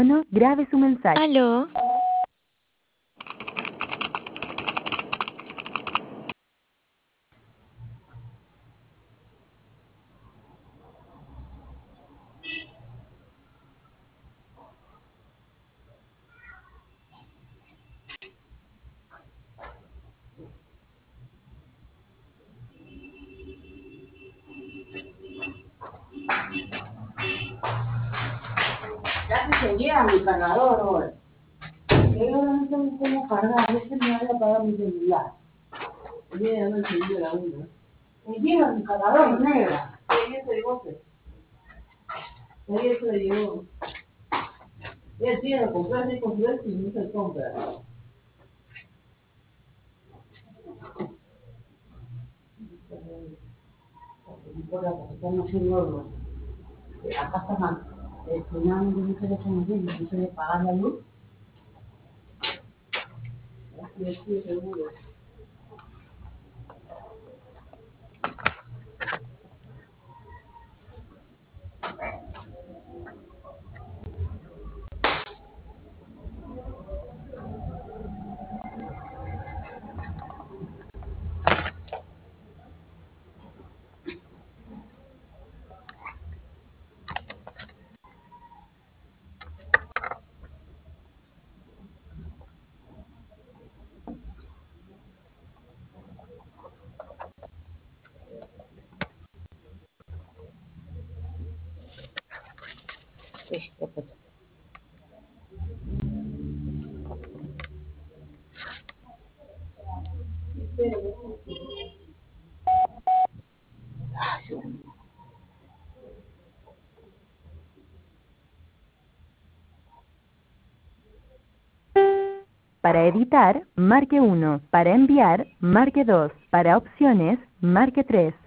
Grabe su mensaje. Aló. Ya que se lleva mi cargador hoy. Yo no tengo cómo cargar, es que me voy a pagar mi celular. Mira, no encendió la una. Me lleva mi cargador negra. Sí, eso de goce. Sí, eso le llevó. Él tiene comprarse con su ex y no se compra. Porque estamos haciendo acá está estrenando un teléfono bien, no se le paga la luz. Y estoy seguro. Para editar, marque 1. Para enviar, marque 2. Para opciones, marque 3.